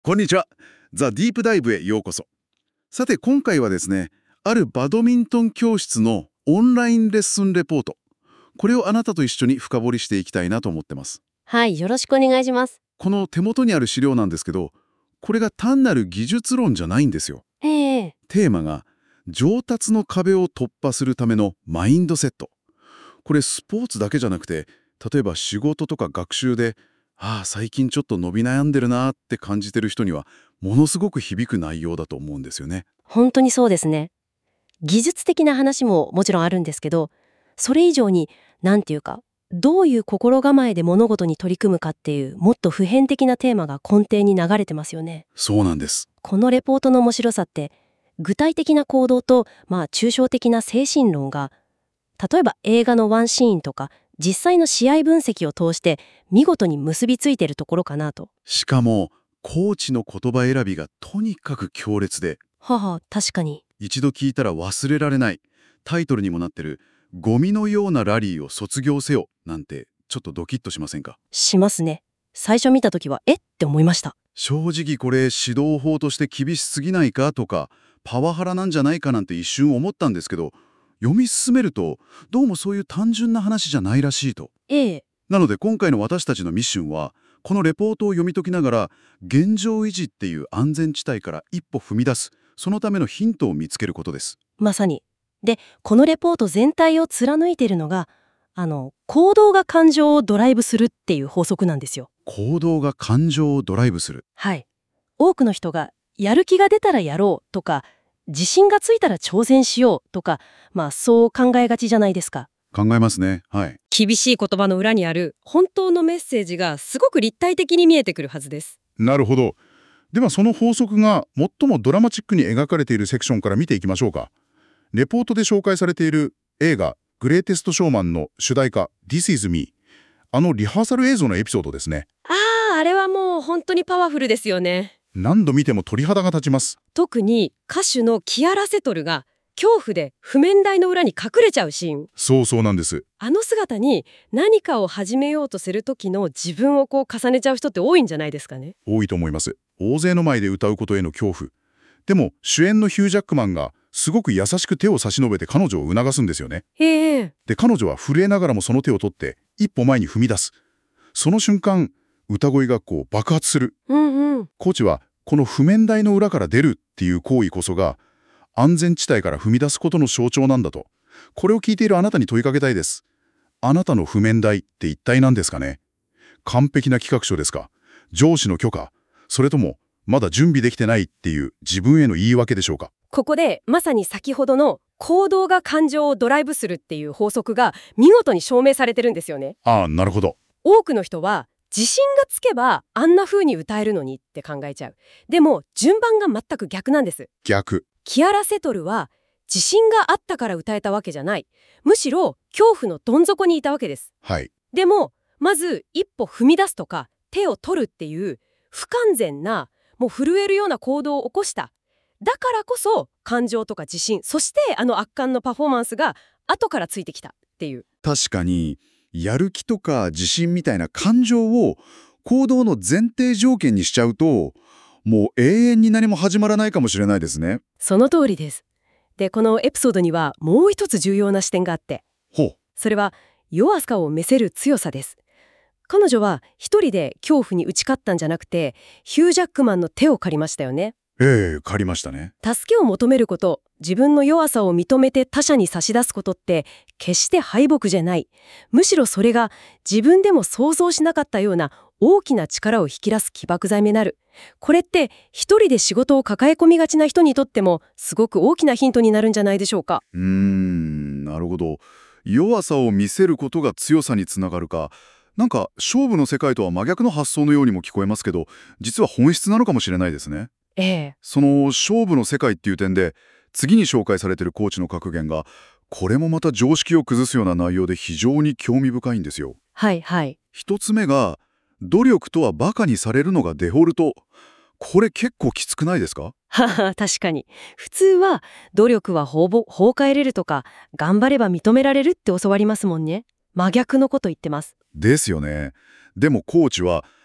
こんにちは。ザ・ディープダイブへようこそ。さて今回はですね、あるバドミントン教室のオンラインレッスンレポート。これをあなたと一緒に深掘りしていきたいなと思ってます。 はい、よろしくお願いします。 この手元にある資料なんですけど、これが単なる技術論じゃないんですよ。 ええ。 テーマが、上達の壁を突破するためのマインドセット。これスポーツだけじゃなくて、例えば仕事とか学習で、最近ちょっと伸び悩んでるなーって感じてる人には、ものすごく響く内容だと思うんですよね。 本当にそうですね。技術的な話ももちろんあるんですけど、それ以上に、なんていうか、どういう心構えで物事に取り組むかっていう、もっと普遍的なテーマが根底に流れてますよね。 そうなんです。 このレポートの面白さって、具体的な行動と、抽象的な精神論が、例えば映画のワンシーンとか、実際の試合分析を通して見事に結びついているところかなと。 しかも、コーチの言葉選びがとにかく強烈で、 確かに。 一度聞いたら忘れられない。タイトルにもなってる、ゴミのようなラリーを卒業せよなんて、ちょっとドキッとしませんか？ しますね。最初見たときは、って思いました。 正直これ指導法として厳しすぎないかとか、パワハラなんじゃないかなんて一瞬思ったんですけど、読み進めると、どうもそういう単純な話じゃないらしいと。 ええ。 なので今回の私たちのミッションは、このレポートを読み解きながら、現状維持っていう安全地帯から一歩踏み出す、そのためのヒントを見つけることです。 まさに。で、このレポート全体を貫いているのが、行動が感情をドライブするっていう法則なんですよ。 行動が感情をドライブする。 はい。多くの人が、やる気が出たらやろうとか、自信がついたら挑戦しようとか、そう考えがちじゃないですか。 考えますね。はい。 厳しい言葉の裏にある本当のメッセージがすごく立体的に見えてくるはずです。 なるほど。ではその法則が最もドラマチックに描かれているセクションから見ていきましょうか。レポートで紹介されている映画グレイテストショーマンの主題歌 This is Me。リハーサル映像のエピソードですね。 あれはもう本当にパワフルですよね。 何度見ても鳥肌が立ちます。 特に歌手のキアラ・セトルが恐怖で譜面台の裏に隠れちゃうシーン。 そうなんです。 あの姿に何かを始めようとする時の自分を重ねちゃう人って多いんじゃないですかね。 多いと思います。大勢の前で歌うことへの恐怖。でも主演のヒュー・ジャックマンがすごく優しく手を差し伸べて彼女を促すんですよね。 へえ。 で、彼女は震えながらもその手を取って一歩前に踏み出す。その瞬間、歌声が爆発する。コーチはこの譜面台の裏から出るっていう行為こそが安全地帯から踏み出すことの象徴なんだと。これを聞いているあなたに問いかけたいです。あなたの譜面台って一体何ですかね？完璧な企画書ですか？上司の許可？それともまだ準備できてないっていう自分への言い訳でしょうか？ ここでまさに先ほどの行動が感情をドライブするっていう法則が見事に証明されてるんですよね。 なるほど。 多くの人は自信がつけばあんな風に歌えるのにって考えちゃう。でも順番が全く逆なんです。 逆。 キアラ・セトルは自信があったから歌えたわけじゃない。むしろ恐怖のどん底にいたわけです。 はい。 でもまず一歩踏み出すとか手を取るっていう不完全な、もう震えるような行動を起こした。だからこそ感情とか自信、そしてあの圧巻のパフォーマンスが後からついてきたっていう。 確かに、やる気とか自信みたいな感情を行動の前提条件にしちゃうと、もう永遠に何も始まらないかもしれないですね。 その通りです。で、このエピソードにはもう一つ重要な視点があって、それは弱さを見せる強さです。彼女は一人で恐怖に打ち勝ったんじゃなくて、ヒュー・ジャックマンの手を借りましたよね。 借りましたね。 助けを求めること、自分の弱さを認めて他者に差し出すことって決して敗北じゃない。むしろそれが自分でも想像しなかったような大きな力を引き出す起爆剤になる。これって一人で仕事を抱え込みがちな人にとってもすごく大きなヒントになるんじゃないでしょうか。 なるほど。弱さを見せることが強さにつながるか。なんか勝負の世界とは真逆の発想のようにも聞こえますけど、実は本質なのかもしれないですね。その勝負の世界っていう点で、次に紹介されているコーチの格言が、これもまた常識を崩すような内容で非常に興味深いんですよ。一つ目が、努力とはバカにされるのがデフォルト。これ結構きつくないですか？ 確かに。普通は努力は放棄れるとか、頑張れば認められるって教わりますもんね。真逆のこと言ってます。 ですよね。でもコーチは、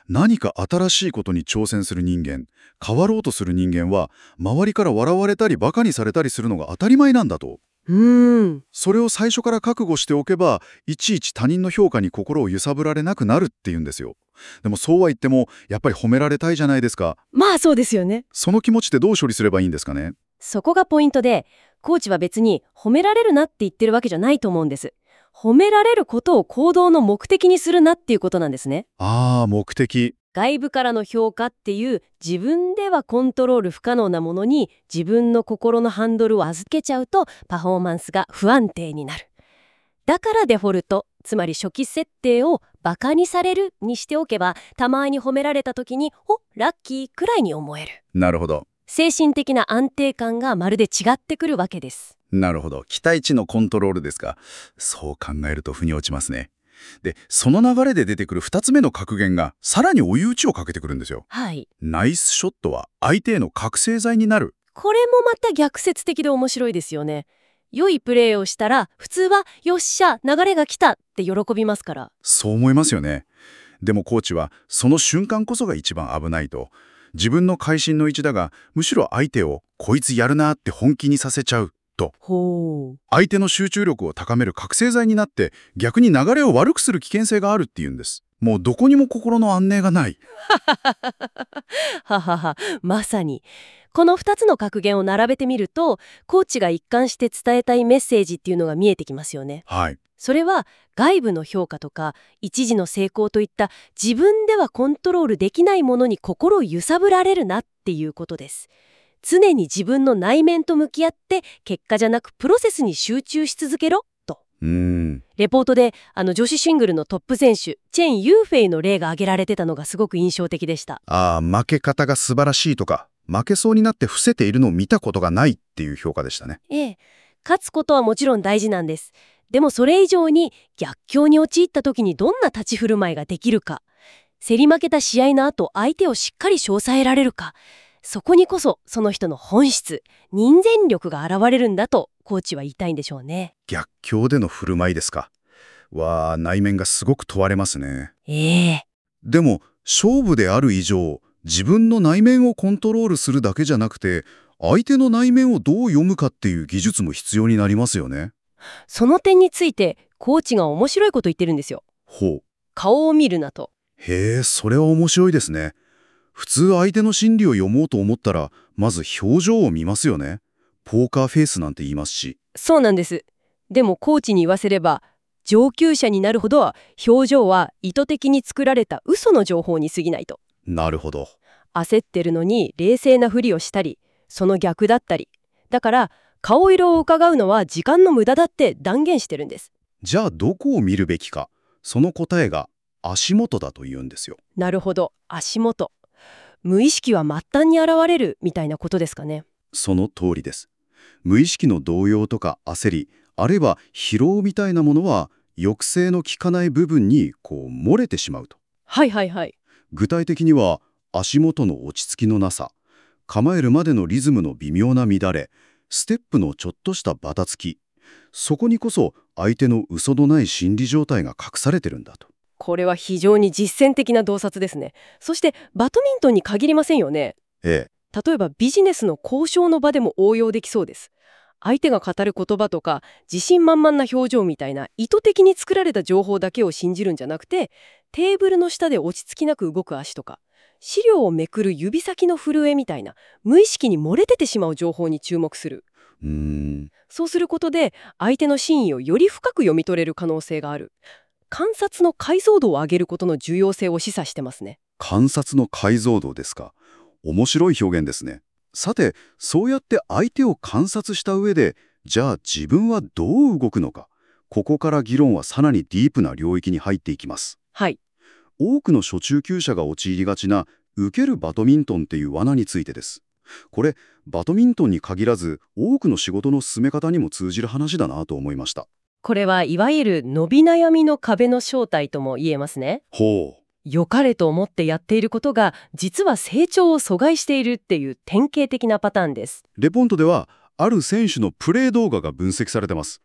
何か新しいことに挑戦する人間、変わろうとする人間は、周りから笑われたりバカにされたりするのが当たり前なんだと。それを最初から覚悟しておけば、いちいち他人の評価に心を揺さぶられなくなるっていうんですよ。でもそうは言っても、やっぱり褒められたいじゃないですか。 まあそうですよね。 その気持ちでどう処理すればいいんですかね。 そこがポイントで、コーチは別に褒められるなって言ってるわけじゃないと思うんです。褒められることを行動の目的にするなっていうことなんですね。 目的。 外部からの評価っていう自分ではコントロール不可能なものに自分の心のハンドルを預けちゃうとパフォーマンスが不安定になる。だからデフォルト、つまり初期設定をバカにされるにしておけば、たまに褒められた時にラッキーくらいに思える。 なるほど。 精神的な安定感がまるで違ってくるわけです。 なるほど。期待値のコントロールですか。そう考えると腑に落ちますね。で、その流れで出てくる2つ目の格言がさらに追い打ちをかけてくるんですよ。 はい。 ナイスショットは相手への覚醒剤になる。 これもまた逆説的で面白いですよね。良いプレーをしたら普通はよっしゃ流れが来たって喜びますから。 そう思いますよね。でもコーチはその瞬間こそが一番危ないと。自分の会心の一打がむしろ相手をこいつやるなって本気にさせちゃうと。相手の集中力を高める覚醒剤になって逆に流れを悪くする危険性があるっていうんです。もうどこにも心の安寧がない。 ははは、まさに。この2つの格言を並べてみると、コーチが一貫して伝えたいメッセージっていうのが見えてきますよね。 はい。 それは外部の評価とか一時の成功といった自分ではコントロールできないものに心を揺さぶられるなっていうことです。常に自分の内面と向き合って結果じゃなくプロセスに集中し続けろと。レポートで女子シングルのトップ選手チェン・ユーフェイの例が挙げられてたのがすごく印象的でした。 負け方が素晴らしいとか負けそうになって伏せているのを見たことがないっていう評価でしたね。 勝つことはもちろん大事なんです。でもそれ以上に逆境に陥った時にどんな立ち振る舞いができるか、競り負けた試合の後相手をしっかり称えられるか、そこにこそその人の本質、人間力が現れるんだとコーチは言いたいんでしょうね。 逆境での振る舞いですか。内面がすごく問われますね。でも勝負である以上、自分の内面をコントロールするだけじゃなくて、相手の内面をどう読むかっていう技術も必要になりますよね。 その点についてコーチが面白いこと言ってるんですよ。顔を見るなと。 それは面白いですね。普通相手の心理を読もうと思ったらまず表情を見ますよね。ポーカーフェイスなんて言いますし。 そうなんです。でもコーチに言わせれば、上級者になるほど表情は意図的に作られた嘘の情報に過ぎないと。 なるほど。 焦ってるのに冷静なふりをしたり、その逆だったり。だから顔色を伺うのは時間の無駄だって断言してるんです。 じゃあどこを見るべきか。その答えが足元だと言うんですよ。 なるほど、足元。無意識は末端に現れるみたいなことですかね。 その通りです。無意識の動揺とか焦り、あるいは疲労みたいなものは抑制の効かない部分に漏れてしまうと。具体的には足元の落ち着きのなさ、構えるまでのリズムの微妙な乱れ、ステップのちょっとしたバタつき、そこにこそ相手の嘘のない心理状態が隠されてるんだと。 これは非常に実践的な洞察ですね。そしてバドミントンに限りませんよね。例えばビジネスの交渉の場でも応用できそうです。相手が語る言葉とか自信満々な表情みたいな意図的に作られた情報だけを信じるんじゃなくて、テーブルの下で落ち着きなく動く足とか資料をめくる指先の震えみたいな無意識に漏れ出てしまう情報に注目する。そうすることで相手の真意をより深く読み取れる可能性がある。観察の解像度を上げることの重要性を示唆してますね。 観察の解像度ですか。面白い表現ですね。さて、そうやって相手を観察した上で、じゃあ自分はどう動くのか。ここから議論はさらにディープな領域に入っていきます。多くの初中級者が陥りがちな受けるバドミントンっていう罠についてです。これバドミントンに限らず多くの仕事の進め方にも通じる話だなと思いました。 これはいわゆる伸び悩みの壁の正体とも言えますね。良かれと思ってやっていることが実は成長を阻害しているっていう典型的なパターンです。 レポントではある選手のプレー動画が分析されてます。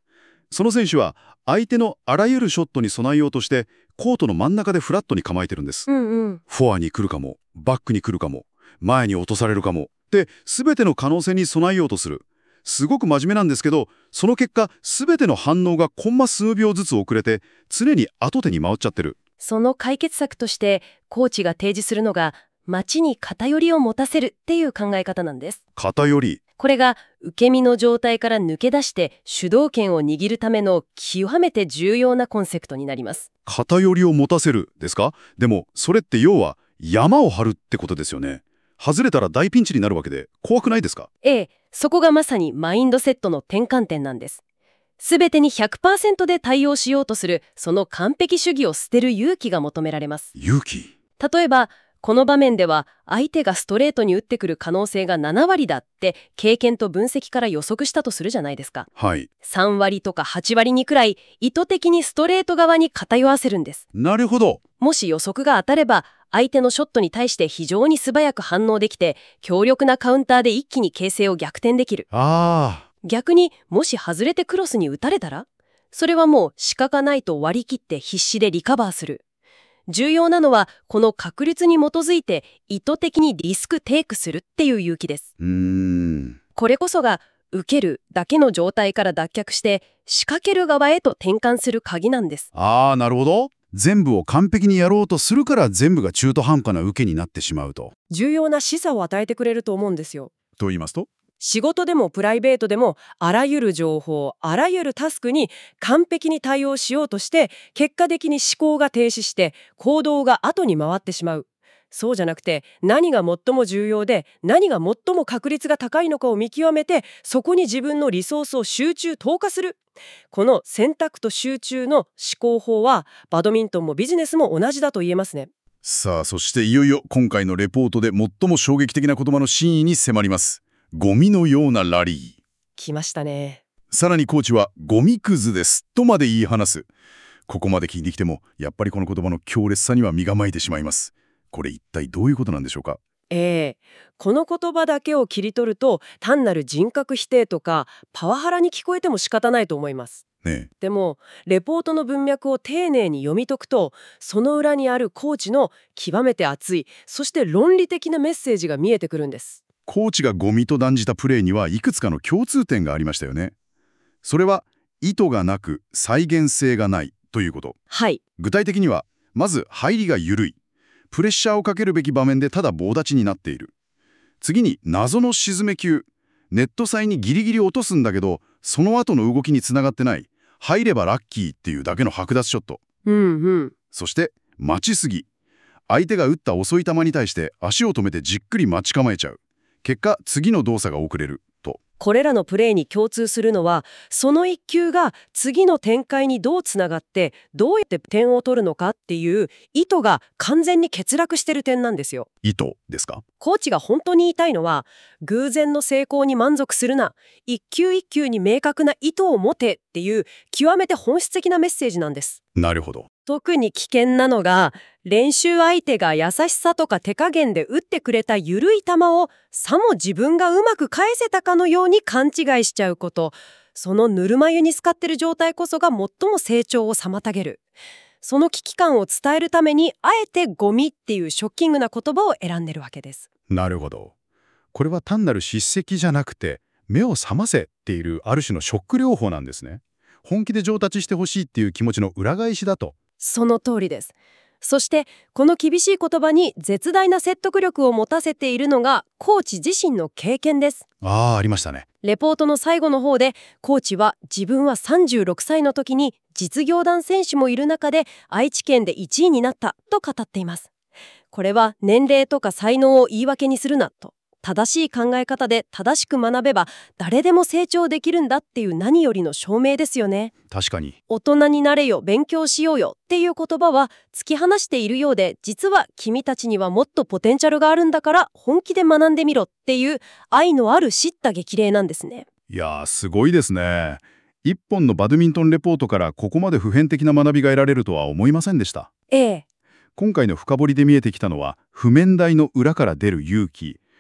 その選手は相手のあらゆるショットに備えようとしてコートの真ん中でフラットに構えてるんです。フォアに来るかも、バックに来るかも、前に落とされるかもって全ての可能性に備えようとする。すごく真面目なんですけど、その結果全ての反応がコンマ数秒ずつ遅れて常に後手に回っちゃってる。 その解決策としてコーチが提示するのが待ちに偏りを持たせるっていう考え方なんです。 偏り。 これが受け身の状態から抜け出して主導権を握るための極めて重要なコンセプトになります。 偏りを持たせるですか？でもそれって要は山を張るってことですよね。外れたら大ピンチになるわけで怖くないですか？ そこがまさにマインドセットの転換点なんです。すべてに 100% で対応しようとするその完璧主義を捨てる勇気が求められます。 勇気。 例えばこの場面では相手がストレートに打ってくる可能性が7割だって経験と分析から予測したとするじゃないですか。 はい。 3割とか8割にくらい意図的にストレート側に偏わせるんです。 なるほど。 もし予測が当たれば相手のショットに対して非常に素早く反応できて強力なカウンターで一気に形勢を逆転できる。逆にもし外れてクロスに打たれたらそれはもう仕方ないと割り切って必死でリカバーする。重要なのはこの確率に基づいて意図的にリスクテイクするっていう勇気です。これこそが受けるだけの状態から脱却して仕掛ける側へと転換する鍵なんです。 なるほど。全部を完璧にやろうとするから全部が中途半端な受けになってしまうと。 重要な示唆を与えてくれると思うんですよ。 と言いますと？ 仕事でもプライベートでもあらゆる情報、あらゆるタスクに完璧に対応しようとして結果的に思考が停止して行動が後に回ってしまう。そうじゃなくて何が最も重要で何が最も確率が高いのかを見極めてそこに自分のリソースを集中投下する。この選択と集中の思考法はバドミントンもビジネスも同じだと言えますね。 さあ、そしていよいよ今回のレポートで最も衝撃的な言葉の真意に迫ります。ゴミのようなラリー。 来ましたね。 さらにコーチはゴミくずですとまで言い放す。ここまで聞いてきてもやっぱりこの言葉の強烈さには身構えてしまいます。これ一体どういうことなんでしょうか？ この言葉だけを切り取ると単なる人格否定とかパワハラに聞こえても仕方ないと思います。でもレポートの文脈を丁寧に読み解くとその裏にあるコーチの極めて熱いそして論理的なメッセージが見えてくるんです。 コーチがゴミと断じたプレーにはいくつかの共通点がありましたよね。それは意図がなく再現性がないということ。 はい。 具体的にはまず入りが緩い。プレッシャーをかけるべき場面でただ棒立ちになっている。次に謎の沈め球。ネット際にギリギリ落とすんだけどその後の動きにつながってない。入ればラッキーっていうだけの剥奪ショット。そして待ちすぎ。相手が打った遅い球に対して足を止めてじっくり待ち構えちゃう。結果次の動作が遅れると。 これらのプレーに共通するのはその一球が次の展開にどうつながってどうやって点を取るのかっていう意図が完全に欠落してる点なんですよ。 意図ですか？ コーチが本当に言いたいのは偶然の成功に満足するな、一球一球に明確な意図を持てっていう極めて本質的なメッセージなんです。 なるほど。 特に危険なのが練習相手が優しさとか手加減で打ってくれた緩い球をさも自分がうまく返せたかのように勘違いしちゃうこと。そのぬるま湯に浸かってる状態こそが最も成長を妨げる。その危機感を伝えるためにあえてゴミっていうショッキングな言葉を選んでるわけです。 なるほど。これは単なる叱責じゃなくて目を覚ませっているある種のショック療法なんですね。本気で上達してほしいっていう気持ちの裏返しだと。 その通りです。そしてこの厳しい言葉に絶大な説得力を持たせているのがコーチ自身の経験です。 ありましたね。 レポートの最後の方でコーチは自分は36歳の時に実業団選手もいる中で愛知県で1位になったと語っています。これは年齢とか才能を言い訳にするなと。正しい考え方で正しく学べば誰でも成長できるんだっていう何よりの証明ですよね。 確かに。 大人になれよ、勉強しようよっていう言葉は突き放しているようで、実は君たちにはもっとポテンシャルがあるんだから本気で学んでみろっていう愛のある叱咤激励なんですね。 いやー、すごいですね。一本のバドミントンレポートからここまで普遍的な学びが得られるとは思いませんでした。今回の深掘りで見えてきたのは譜面台の裏から出る勇気、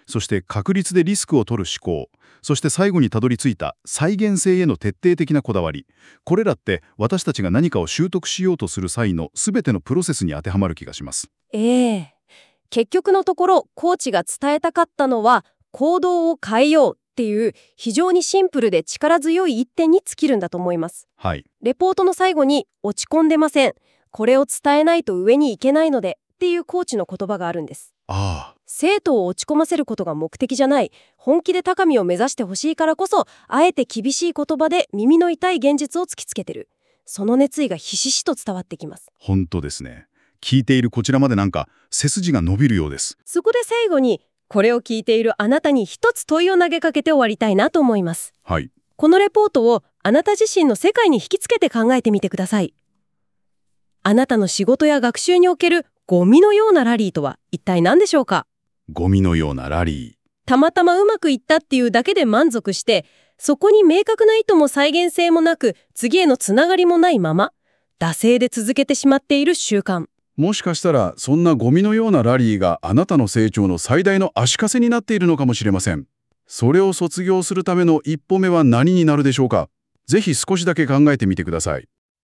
そして確率でリスクを取る思考、そして最後にたどり着いた再現性への徹底的なこだわり、これらって私たちが何かを習得しようとする際の全てのプロセスに当てはまる気がします。 結局のところコーチが伝えたかったのは行動を変えようっていう非常にシンプルで力強い一点に尽きるんだと思います。 はい。 レポートの最後に落ち込んでません。これを伝えないと上に行けないのでっていうコーチの言葉があるんです。生徒を落ち込ませることが目的じゃない、本気で高みを目指してほしいからこそ、あえて厳しい言葉で耳の痛い現実を突きつけてる。その熱意がひしひしと伝わってきます。 本当ですね。聞いているこちらまでなんか背筋が伸びるようです。 そこで最後に、これを聞いているあなたに一つ問いを投げかけて終わりたいなと思います。 はい。 このレポートをあなた自身の世界に引きつけて考えてみてください。あなたの仕事や学習におけるゴミのようなラリーとは一体何でしょうか？ ゴミのようなラリー。 たまたまうまくいったっていうだけで満足して、そこに明確な意図も再現性もなく、次へのつながりもないまま、惰性で続けてしまっている習慣。 もしかしたらそんなゴミのようなラリーがあなたの成長の最大の足かせになっているのかもしれません。それを卒業するための一歩目は何になるでしょうか？ぜひ少しだけ考えてみてください。